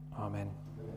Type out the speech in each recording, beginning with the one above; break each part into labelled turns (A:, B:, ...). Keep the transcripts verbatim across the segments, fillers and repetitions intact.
A: Amen.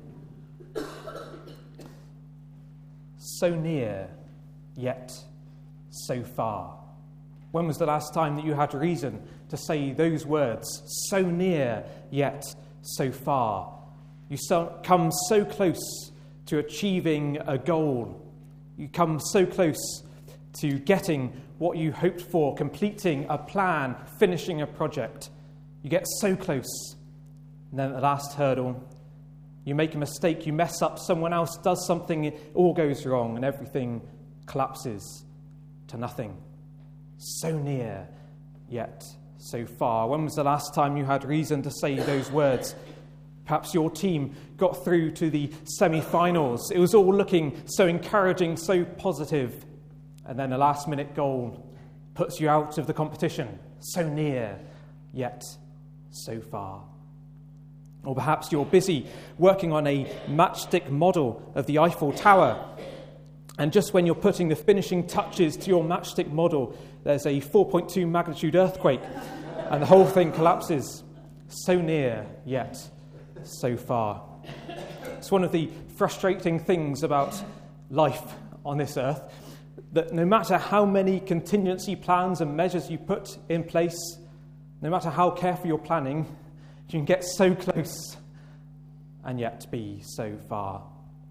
A: So near, yet so far. When was the last time that you had reason to say those words? So near, yet so far. You so, come so close to achieving a goal. You come so close to getting what you hoped for, completing a plan, finishing a project. You get so close. And then at the last hurdle, you make a mistake, you mess up, someone else does something, it all goes wrong, and everything collapses to nothing. So near, yet so far. When was the last time you had reason to say those words? Perhaps your team got through to the semi-finals. It was all looking so encouraging, so positive. And then a last-minute goal puts you out of the competition. So near, yet so far. Or perhaps you're busy working on a matchstick model of the Eiffel Tower. And just when you're putting the finishing touches to your matchstick model, there's a four point two magnitude earthquake, and the whole thing collapses. So near, yet so far. It's one of the frustrating things about life on this earth, that no matter how many contingency plans and measures you put in place, no matter how careful you're planning, you can get so close and yet be so far.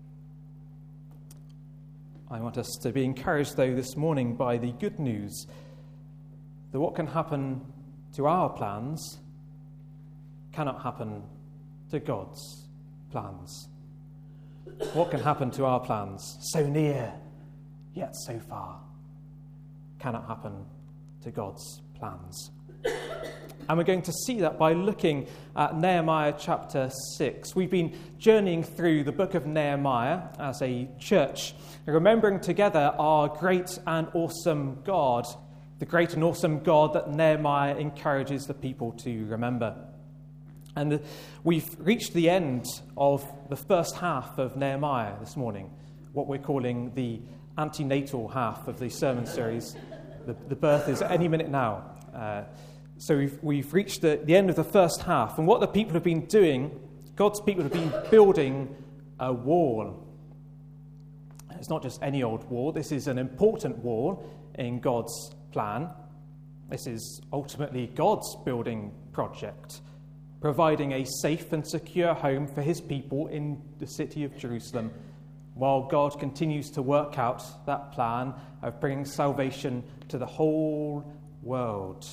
A: I want us to be encouraged, though, this morning by the good news that what can happen to our plans cannot happen to God's plans. What can happen to our plans, so near, yet so far, cannot happen to God's plans. And we're going to see that by looking at Nehemiah chapter six. We've been journeying through the book of Nehemiah as a church, remembering together our great and awesome God, the great and awesome God that Nehemiah encourages the people to remember. And we've reached the end of the first half of Nehemiah this morning, what we're calling the antenatal half of the sermon series. The, the birth is any minute now. Uh, so we've, we've reached the, the end of the first half. And what the people have been doing, God's people have been building a wall. It's not just any old wall. This is an important wall in God's plan. This is ultimately God's building project, providing a safe and secure home for his people in the city of Jerusalem, while God continues to work out that plan of bringing salvation to the whole world.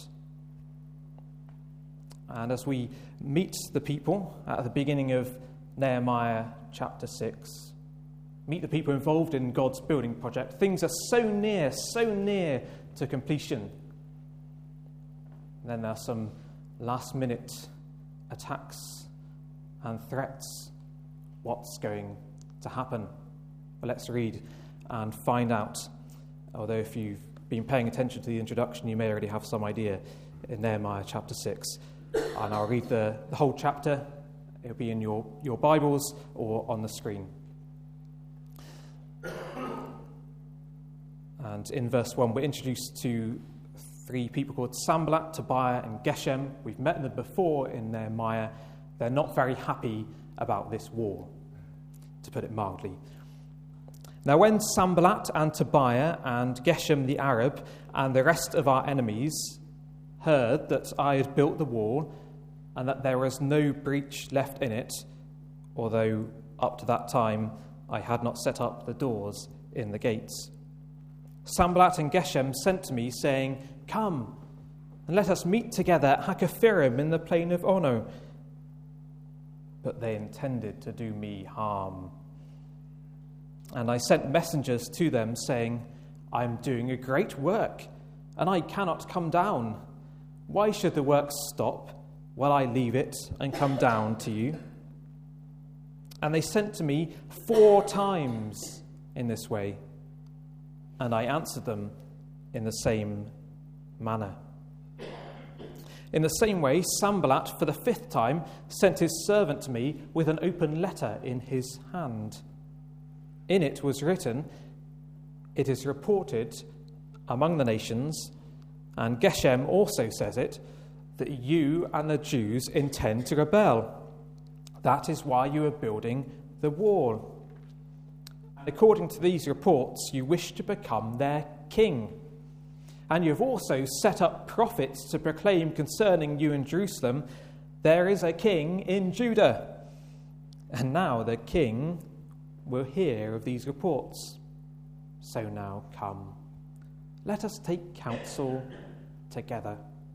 A: And as we meet the people at the beginning of Nehemiah chapter six, meet the people involved in God's building project, things are so near, so near to completion. And then there are some last-minute attacks and threats. What's going to happen? Well, let's read and find out. Although if you've been paying attention to the introduction, you may already have some idea in Nehemiah chapter six. And I'll read the, the whole chapter. It'll be in your, your Bibles or on the screen. And in verse one, we're introduced to three people called Sanballat, Tobiah, and Geshem. We've met them before in Nehemiah. They're not very happy about this war, to put it mildly. Now, when Sanballat and Tobiah and Geshem the Arab and the rest of our enemies heard that I had built the wall and that there was no breach left in it, although up to that time I had not set up the doors in the gates, Sanballat and Geshem sent to me, saying, "Come, and let us meet together at Hakkephirim in the plain of Ono." But they intended to do me harm. And I sent messengers to them, saying, "I am doing a great work, and I cannot come down. Why should the work stop while I leave it and come down to you?" And they sent to me four times in this way, and I answered them in the same manner. In the same way, Sanballat, for the fifth time, sent his servant to me with an open letter in his hand. In it was written, "It is reported among the nations," and Geshem also says it, "that you and the Jews intend to rebel. That is why you are building the wall. According to these reports, you wish to become their king. And you have also set up prophets to proclaim concerning you in Jerusalem, there is a king in Judah. And now the king will hear of these reports. So now come, let us take counsel together.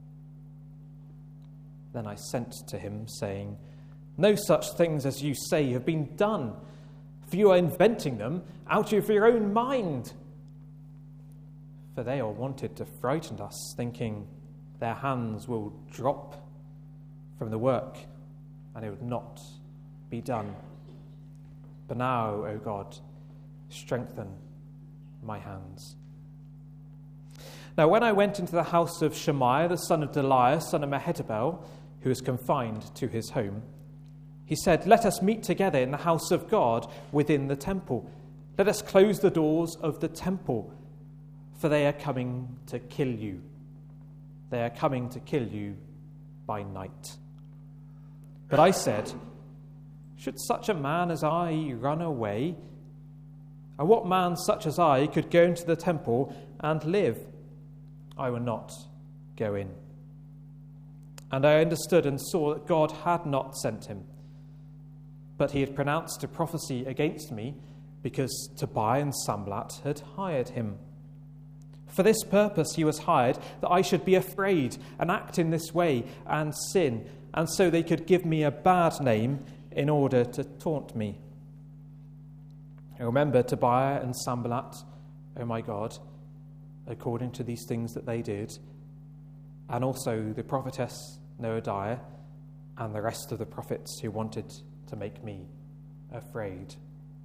A: Then I sent to him, saying, no such things as you say have been done, for you are inventing them out of your own mind. For they all wanted to frighten us, thinking their hands will drop from the work, and it would not be done. But now, O God, strengthen my hands. Now, when I went into the house of Shemaiah, the son of Delaiah, son of Mehetabel, who was confined to his home, he said, let us meet together in the house of God within the temple. Let us close the doors of the temple, for they are coming to kill you. They are coming to kill you by night. But I said, should such a man as I run away? And what man such as I could go into the temple and live? I will not go in. And I understood and saw that God had not sent him, but he had pronounced a prophecy against me, because Tobiah and Sanballat had hired him. For this purpose he was hired, that I should be afraid and act in this way and sin, and so they could give me a bad name in order to taunt me. I remember Tobiah and Sanballat, O my God, according to these things that they did, and also the prophetess Noadiah and the rest of the prophets who wanted to make me afraid.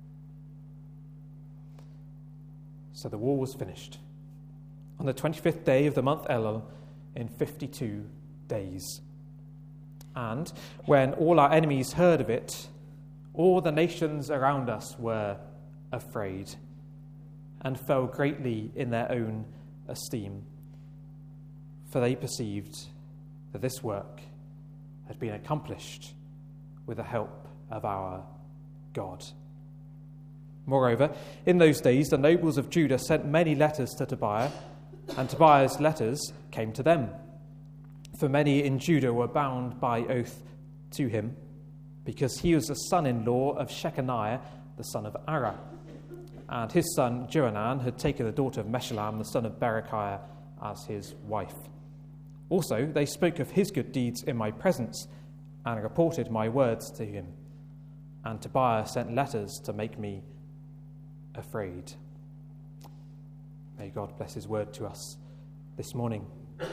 A: So the wall was finished on the twenty-fifth day of the month Elul in fifty-two days. And when all our enemies heard of it, all the nations around us were afraid and fell greatly in their own esteem, for they perceived that this work had been accomplished with the help of our God. Moreover, in those days the nobles of Judah sent many letters to Tobiah, and Tobiah's letters came to them. For many in Judah were bound by oath to him, because he was the son-in-law of Shechaniah, the son of Arah. And his son Johanan had taken the daughter of Meshullam, the son of Berechiah, as his wife. Also, they spoke of his good deeds in my presence, and reported my words to him. And Tobiah sent letters to make me afraid. May God bless his word to us this morning.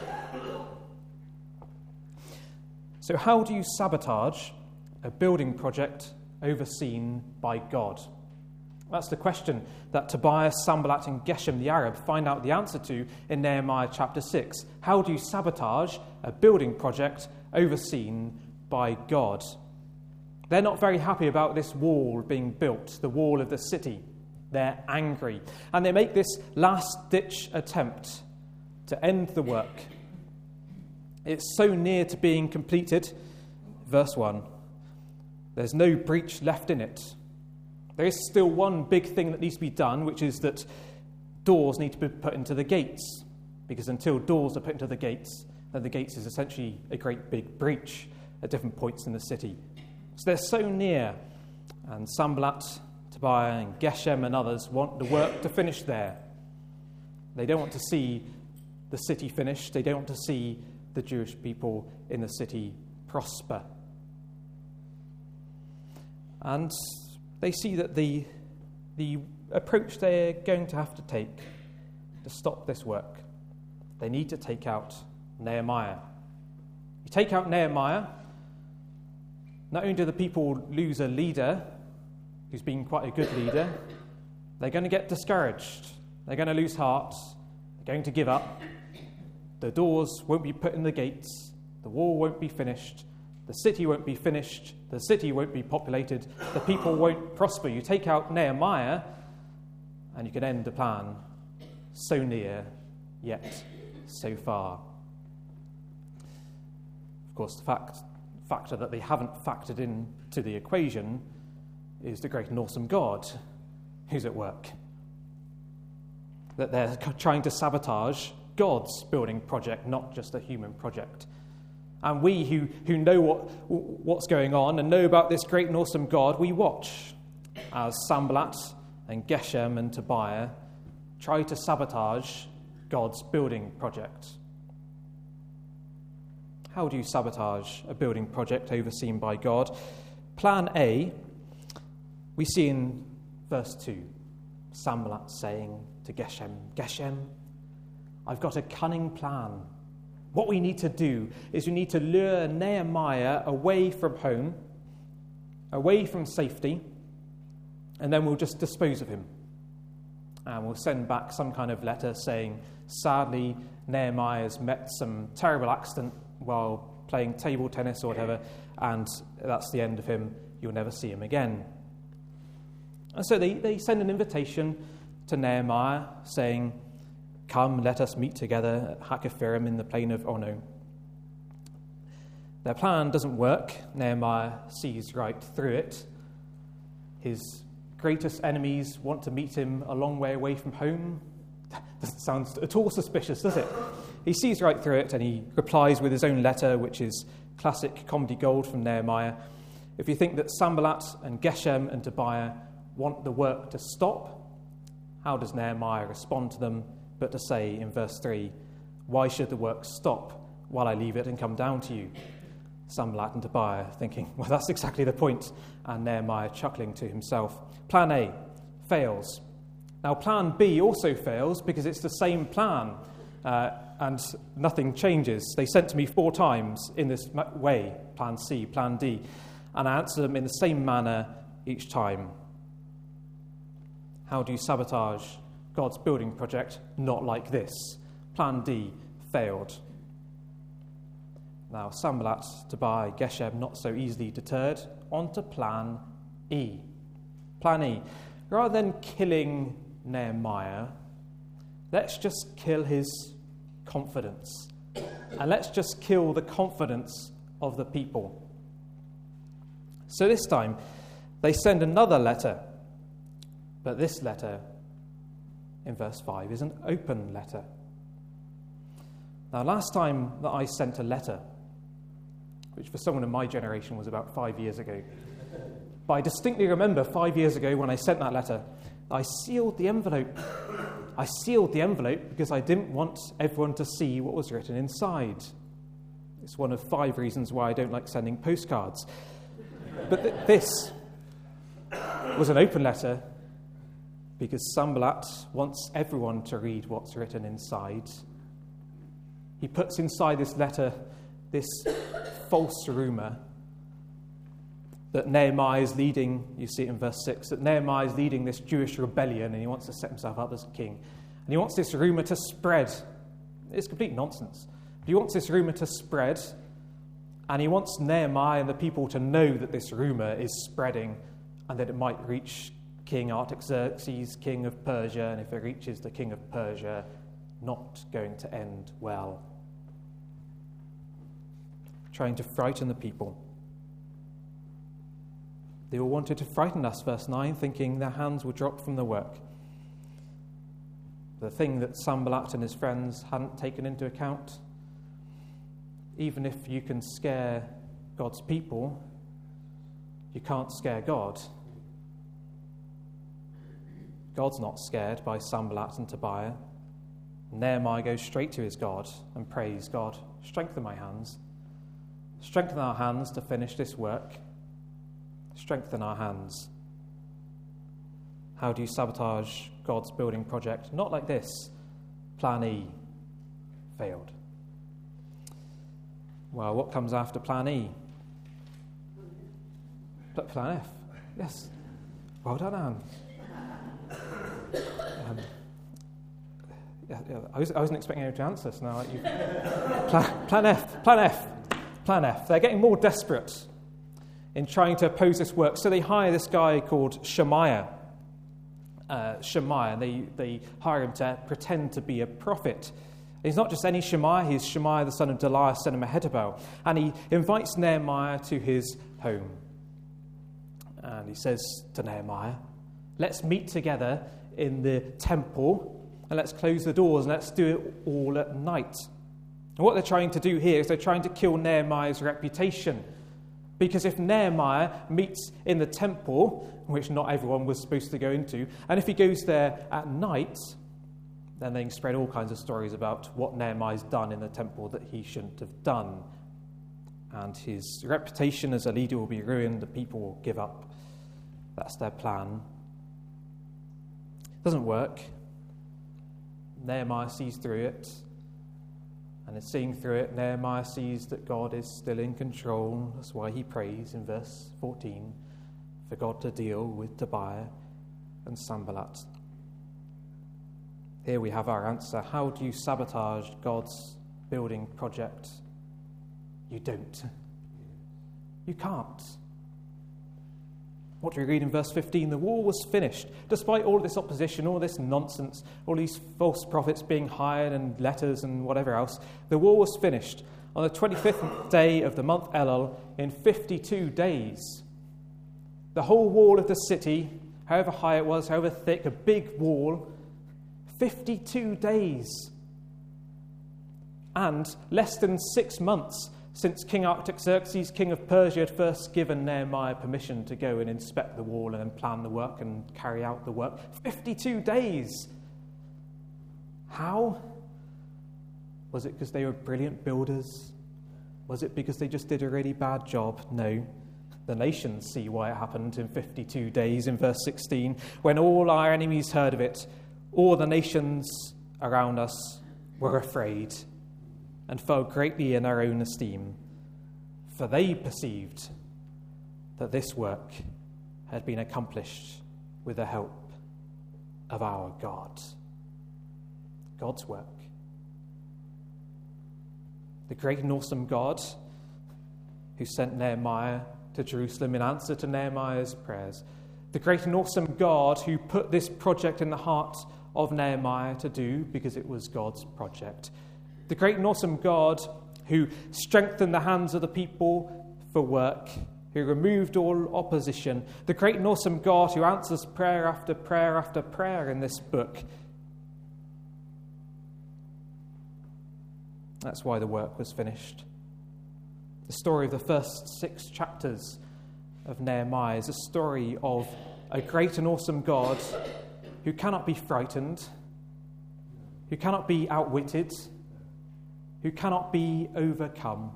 A: So how do you sabotage a building project overseen by God? That's the question that Tobiah, Sanballat, and Geshem the Arab find out the answer to in Nehemiah chapter six. How do you sabotage a building project overseen by God? They're not very happy about this wall being built, the wall of the city. They're angry. And they make this last-ditch attempt to end the work. It's so near to being completed. Verse one, there's no breach left in it. There is still one big thing that needs to be done, which is that doors need to be put into the gates. Because until doors are put into the gates, then the gates is essentially a great big breach at different points in the city. So they're so near. And Sanballat, Tobiah, and Geshem and others want the work to finish there. They don't want to see the city finished. They don't want to see the Jewish people in the city prosper. And they see that the, the approach they're going to have to take to stop this work, they need to take out Nehemiah. You take out Nehemiah, not only do the people lose a leader who's been quite a good leader, they're going to get discouraged. They're going to lose heart. They're going to give up. The doors won't be put in the gates. The wall won't be finished. The city won't be finished. The city won't be populated. The people won't prosper. You take out Nehemiah, and you can end the plan. So near, yet so far. Of course, the fact, factor that they haven't factored into the equation is the great and awesome God who's at work. That they're trying to sabotage God's building project, not just a human project. And we who, who know what what's going on and know about this great and awesome God, we watch as Sanballat and Geshem and Tobiah try to sabotage God's building project. How do you sabotage a building project overseen by God? Plan A, we see in verse two, Sanballat saying to Geshem, Geshem, I've got a cunning plan. What we need to do is we need to lure Nehemiah away from home, away from safety, and then we'll just dispose of him. And we'll send back some kind of letter saying, sadly, Nehemiah has met some terrible accident while playing table tennis or whatever, and that's the end of him. You'll never see him again. And so they, they send an invitation to Nehemiah saying, come, let us meet together at Hakkephirim in the plain of Ono. Their plan doesn't work. Nehemiah sees right through it. His greatest enemies want to meet him a long way away from home. Doesn't sound at all suspicious, does it? He sees right through it and he replies with his own letter, which is classic comedy gold from Nehemiah. If you think that Sanballat and Geshem and Tobiah want the work to stop, how does Nehemiah respond to them but to say in verse three, why should the work stop while I leave it and come down to you? Sanballat and Tobiah thinking, well, that's exactly the point, and Nehemiah chuckling to himself. Plan A fails. Now, plan B also fails because it's the same plan, uh, and nothing changes. They sent to me four times in this way, plan C, plan D, and I answered them in the same manner each time. How do you sabotage God's building project? Not like this. Plan D failed. Now, Sanballat, Tobiah, Geshem, not so easily deterred, on to plan E. Plan E. Rather than killing Nehemiah, let's just kill his confidence. And let's just kill the confidence of the people. So this time, they send another letter. But this letter, in verse five, is an open letter. Now, last time that I sent a letter, which for someone in my generation was about five years ago, but I distinctly remember five years ago when I sent that letter, I sealed the envelope. I sealed the envelope because I didn't want everyone to see what was written inside. It's one of five reasons why I don't like sending postcards. But th- this was an open letter because Sanballat wants everyone to read what's written inside. He puts inside this letter this false rumour that Nehemiah is leading, you see it in verse six, that Nehemiah is leading this Jewish rebellion and he wants to set himself up as king. And he wants this rumour to spread. It's complete nonsense. But he wants this rumour to spread, and he wants Nehemiah and the people to know that this rumour is spreading and that it might reach King Artaxerxes, king of Persia, and if it reaches the king of Persia, not going to end well. Trying to frighten the people. They all wanted to frighten us, verse nine, thinking their hands would drop from the work. The thing that Sanballat and his friends hadn't taken into account, even if you can scare God's people, you can't scare God. God's not scared by Sanballat and Tobiah. Nehemiah goes straight to his God and prays, God, strengthen my hands. Strengthen our hands to finish this work. Strengthen our hands. How do you sabotage God's building project? Not like this. Plan E failed. Well, what comes after plan E? Plan F. Yes. Well done, Anne. Um, yeah, yeah, I, was, I wasn't expecting you to answer, so now you plan, plan F. Plan F. Plan F. They're getting more desperate in trying to oppose this work. So they hire this guy called Shemaiah. Uh, Shemaiah. They, they hire him to pretend to be a prophet. He's not just any Shemaiah, he's Shemaiah the son of Delaiah, son of Mehetabel. And he invites Nehemiah to his home. And he says to Nehemiah, let's meet together in the temple and let's close the doors and let's do it all at night. And what they're trying to do here is they're trying to kill Nehemiah's reputation. Because if Nehemiah meets in the temple, which not everyone was supposed to go into, and if he goes there at night, then they can spread all kinds of stories about what Nehemiah's done in the temple that he shouldn't have done. And his reputation as a leader will be ruined, the people will give up. That's their plan. It doesn't work. Nehemiah sees through it. And in seeing through it, Nehemiah sees that God is still in control. That's why he prays in verse fourteen for God to deal with Tobiah and Sanballat. Here we have our answer. How do you sabotage God's building project? You don't. You can't. What do we read in verse fifteen? The wall was finished. Despite all this opposition, all this nonsense, all these false prophets being hired and letters and whatever else, the wall was finished on the twenty-fifth day of the month Elul in fifty-two days. The whole wall of the city, however high it was, however thick, a big wall, fifty-two days. And less than six months since King Artaxerxes, king of Persia, had first given Nehemiah permission to go and inspect the wall and then plan the work and carry out the work. fifty-two days. How? Was it because they were brilliant builders? Was it because they just did a really bad job? No. The nations see why it happened in fifty-two days in verse sixteen. When all our enemies heard of it, all the nations around us were afraid and fell greatly in our own esteem, for they perceived that this work had been accomplished with the help of our God. God's work. The great and awesome God who sent Nehemiah to Jerusalem in answer to Nehemiah's prayers. The great and awesome God who put this project in the heart of Nehemiah to do because it was God's project. The great and awesome God who strengthened the hands of the people for work, who removed all opposition. The great and awesome God who answers prayer after prayer after prayer in this book. That's why the work was finished. The story of the first six chapters of Nehemiah is a story of a great and awesome God who cannot be frightened, who cannot be outwitted, who cannot be overcome.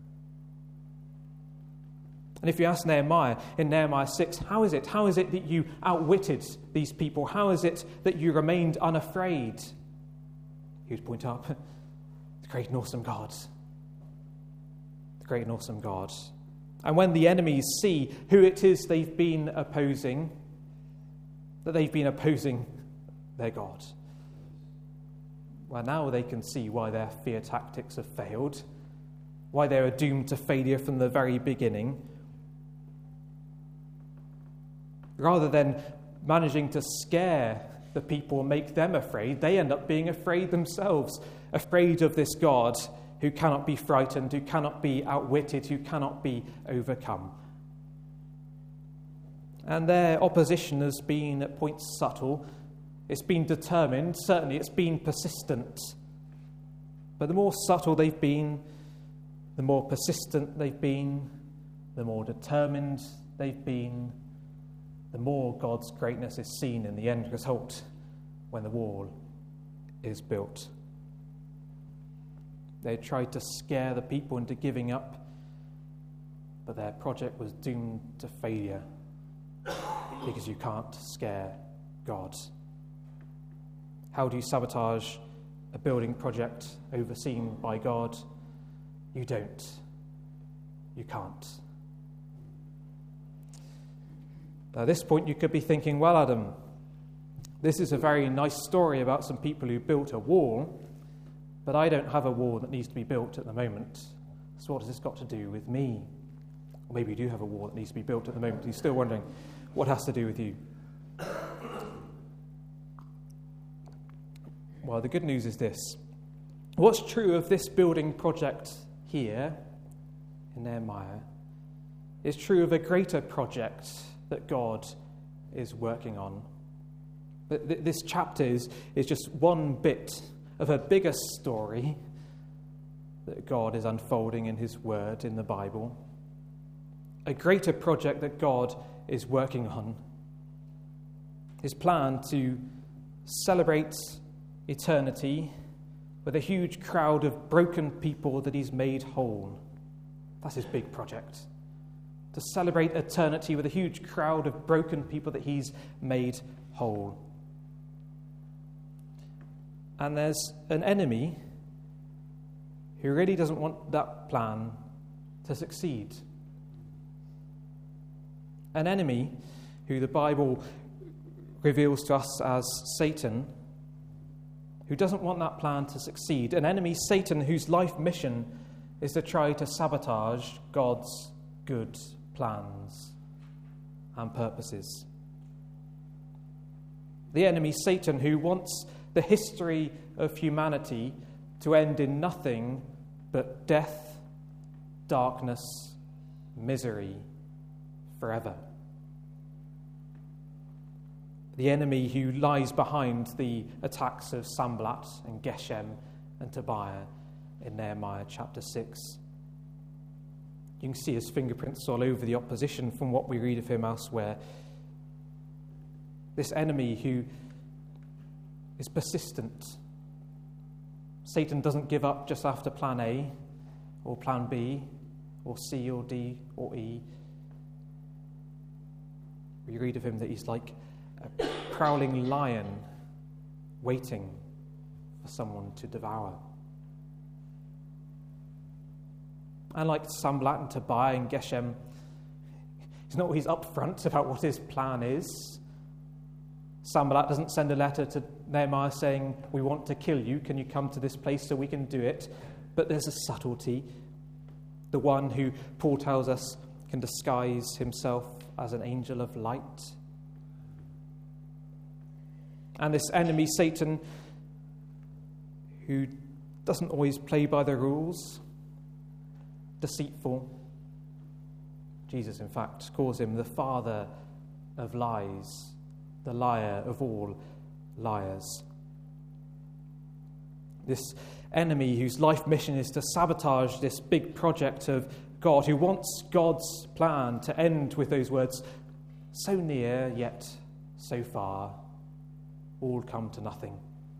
A: And if you ask Nehemiah in Nehemiah six, how is it? How is it that you outwitted these people? How is it that you remained unafraid? He would point up, the great and awesome God. The great and awesome God. And when the enemies see who it is they've been opposing, that they've been opposing their God, well, now they can see why their fear tactics have failed, why they were doomed to failure from the very beginning. Rather than managing to scare the people and make them afraid, they end up being afraid themselves, afraid of this God who cannot be frightened, who cannot be outwitted, who cannot be overcome. And their opposition has been at points subtle. It's been determined, certainly it's been persistent. But the more subtle they've been, the more persistent they've been, the more determined they've been, the more God's greatness is seen in the end result when the wall is built. They tried to scare the people into giving up, but their project was doomed to failure because you can't scare God. How do you sabotage a building project overseen by God? You don't. You can't. At this point, you could be thinking, well, Adam, this is a very nice story about some people who built a wall, but I don't have a wall that needs to be built at the moment. So what has this got to do with me? Or maybe you do have a wall that needs to be built at the moment. You're still wondering, what has to do with you? Well, the good news is this. What's true of this building project here in Nehemiah is true of a greater project that God is working on. But th- this chapter is, is just one bit of a bigger story that God is unfolding in his word in the Bible. A greater project that God is working on. His plan to celebrate eternity with a huge crowd of broken people that he's made whole. That's his big project. To celebrate eternity with a huge crowd of broken people that he's made whole. And there's an enemy who really doesn't want that plan to succeed. An enemy who the Bible reveals to us as Satan, who doesn't want that plan to succeed. An enemy, Satan, whose life mission is to try to sabotage God's good plans and purposes. The enemy, Satan, who wants the history of humanity to end in nothing but death, darkness, misery, forever. The enemy who lies behind the attacks of Sanballat and Geshem and Tobiah in Nehemiah chapter six. You can see his fingerprints all over the opposition from what we read of him elsewhere. This enemy who is persistent. Satan doesn't give up just after plan A or plan B or C or D or E. We read of him that he's like a prowling lion waiting for someone to devour. And like Sanballat and Tobiah and Geshem, he's not always upfront about what his plan is. Sanballat doesn't send a letter to Nehemiah saying, we want to kill you, can you come to this place so we can do it? But there's a subtlety. The one who Paul tells us can disguise himself as an angel of light. And this enemy, Satan, who doesn't always play by the rules, deceitful. Jesus, in fact, calls him the father of lies, the liar of all liars. This enemy whose life mission is to sabotage this big project of God, who wants God's plan to end with those words, so near yet so far, all come to nothing.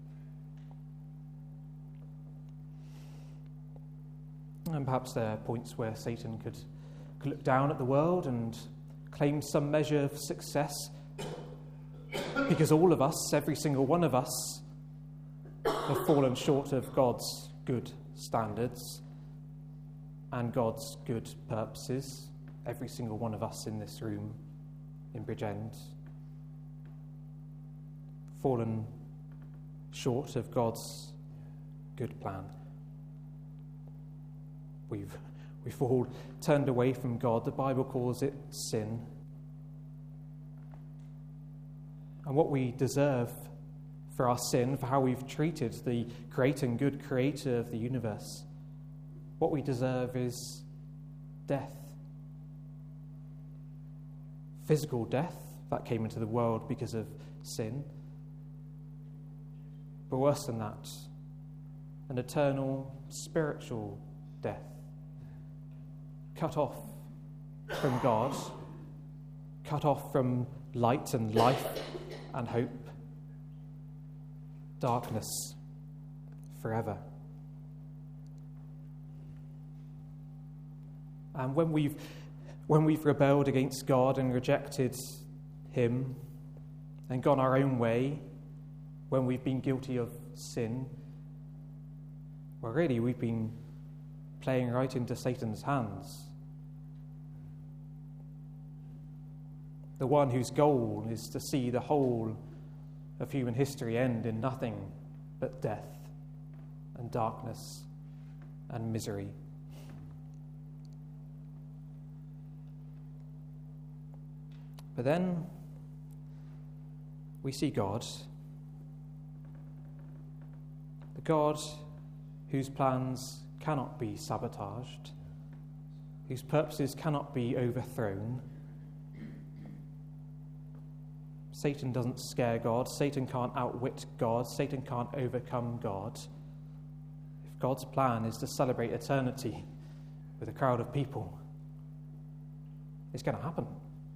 A: And perhaps there are points where Satan could, could look down at the world and claim some measure of success, because all of us, every single one of us, have fallen short of God's good standards and God's good purposes, every single one of us in this room in Bridgend. Fallen short of God's good plan. We've, we've all turned away from God. The Bible calls it sin. And what we deserve for our sin, for how we've treated the great and good creator of the universe, what we deserve is death. Physical death, that came into the world because of sin. But worse than that, an eternal spiritual death. Cut off from God, cut off from light and life and hope. Darkness forever. And when we've when we've rebelled against God and rejected him and gone our own way, when we've been guilty of sin, well, really, we've been playing right into Satan's hands. The one whose goal is to see the whole of human history end in nothing but death and darkness and misery. But then we see God, the God whose plans cannot be sabotaged, whose purposes cannot be overthrown. Satan doesn't scare God. Satan can't outwit God. Satan can't overcome God. If God's plan is to celebrate eternity with a crowd of people, it's going to happen.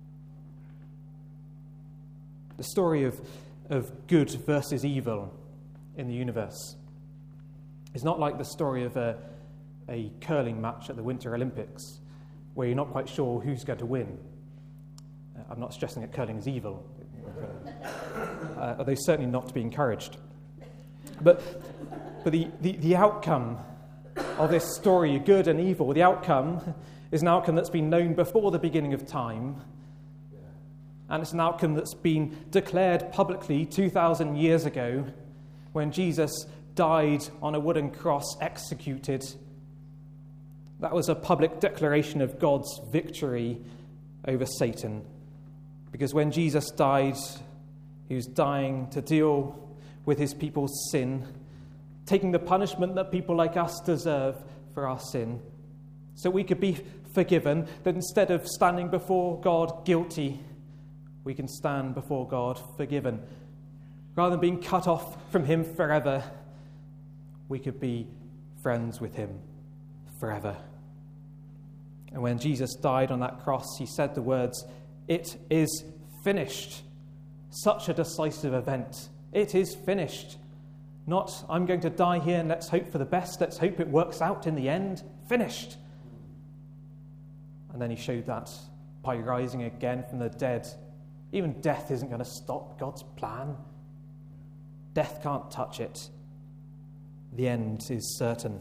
A: The story of, of good versus evil in the universe is not like the story of a, a curling match at the Winter Olympics, where you're not quite sure who's going to win. Uh, I'm not suggesting that curling is evil, uh, although certainly not to be encouraged. But, but the, the, the outcome of this story, good and evil, the outcome is an outcome that's been known before the beginning of time, and it's an outcome that's been declared publicly two thousand years ago when Jesus died on a wooden cross, executed. That was a public declaration of God's victory over Satan. Because when Jesus died, he was dying to deal with his people's sin, taking the punishment that people like us deserve for our sin, so we could be forgiven, that instead of standing before God guilty, we can stand before God forgiven. Rather than being cut off from him forever, we could be friends with him forever. And when Jesus died on that cross, he said the words, "It is finished." Such a decisive event. It is finished. Not, I'm going to die here and let's hope for the best. Let's hope it works out in the end. Finished. And then he showed that by rising again from the dead. Even death isn't going to stop God's plan. Death can't touch it. The end is certain.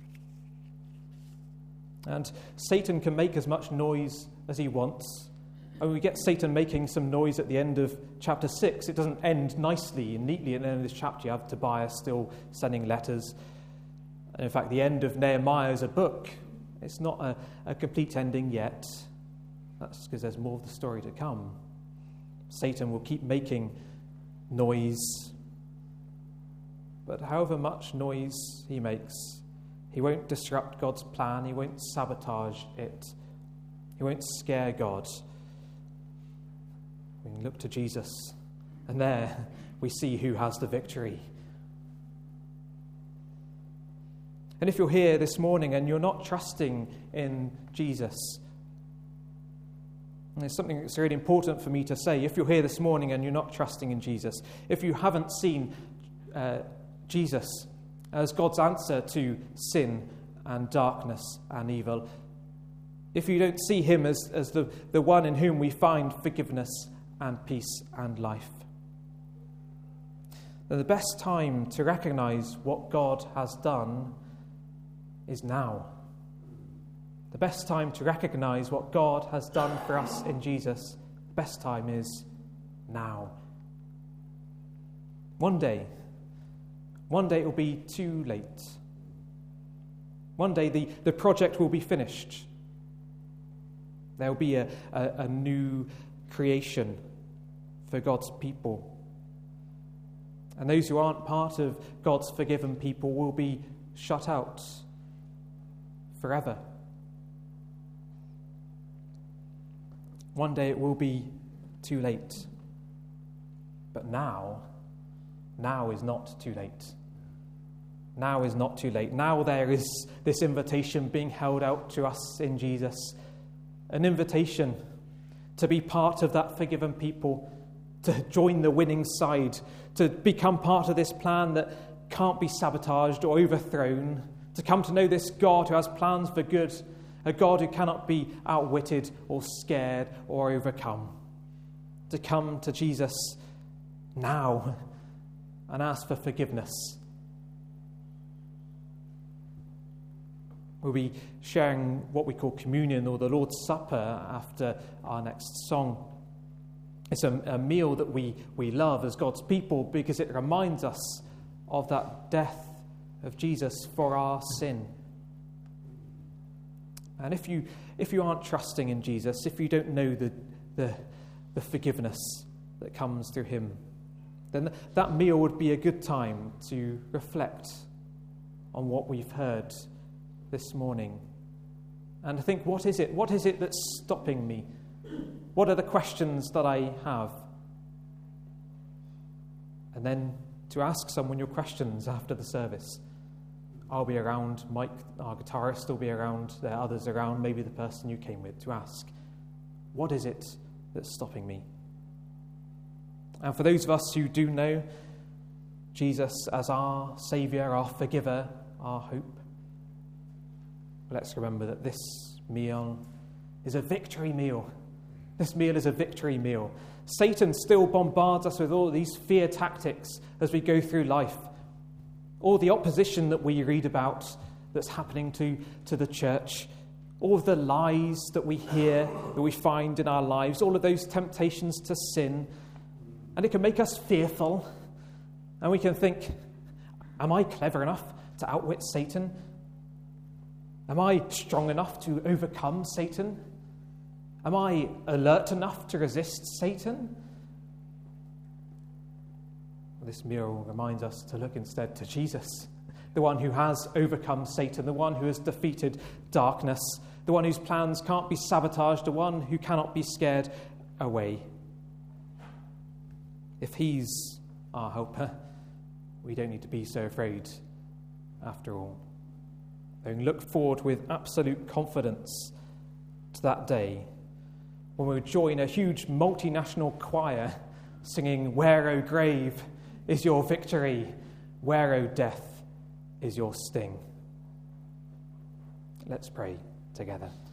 A: And Satan can make as much noise as he wants. And we get Satan making some noise at the end of chapter six. It doesn't end nicely and neatly at the end of this chapter. You have Tobias still sending letters. And in fact, the end of Nehemiah is a book. It's not a, a complete ending yet. That's because there's more of the story to come. Satan will keep making noise. But however much noise he makes, he won't disrupt God's plan. He won't sabotage it. He won't scare God. We can look to Jesus, and there we see who has the victory. And if you're here this morning and you're not trusting in Jesus, and there's something that's really important for me to say. If you're here this morning and you're not trusting in Jesus, if you haven't seen uh, Jesus as God's answer to sin and darkness and evil, if you don't see him as, as the, the one in whom we find forgiveness and peace and life, then the best time to recognize what God has done is now. The best time to recognize what God has done for us in Jesus, the best time is now. One day, one day it will be too late. One day the, the project will be finished. There will be a, a, a new creation for God's people. And those who aren't part of God's forgiven people will be shut out forever. One day it will be too late. But now, now is not too late. Now is not too late. Now there is this invitation being held out to us in Jesus. An invitation to be part of that forgiven people, to join the winning side, to become part of this plan that can't be sabotaged or overthrown, to come to know this God who has plans for good, a God who cannot be outwitted or scared or overcome. To come to Jesus now and ask for forgiveness. We'll be sharing what we call communion or the Lord's Supper after our next song. It's a, a meal that we, we love as God's people because it reminds us of that death of Jesus for our sin. And if you if you aren't trusting in Jesus, if you don't know the the, the forgiveness that comes through him, then that meal would be a good time to reflect on what we've heard this morning and think, what is it? What is it that's stopping me? What are the questions that I have? And then to ask someone your questions after the service. I'll be around, Mike, our guitarist, will be around, there are others around, maybe the person you came with, to ask, what is it that's stopping me? And for those of us who do know Jesus as our Saviour, our forgiver, our hope, let's remember that this meal is a victory meal. This meal is a victory meal. Satan still bombards us with all these fear tactics as we go through life. All the opposition that we read about that's happening to, to the church. All of the lies that we hear, that we find in our lives. All of those temptations to sin. And it can make us fearful. And we can think, am I clever enough to outwit Satan? Am I strong enough to overcome Satan? Am I alert enough to resist Satan? This meal reminds us to look instead to Jesus, the one who has overcome Satan, the one who has defeated darkness, the one whose plans can't be sabotaged, the one who cannot be scared away. If he's our helper, we don't need to be so afraid after all. And look forward with absolute confidence to that day when we'll join a huge multinational choir singing, "Where, O grave, is your victory? Where, O death, is your sting?" Let's pray together.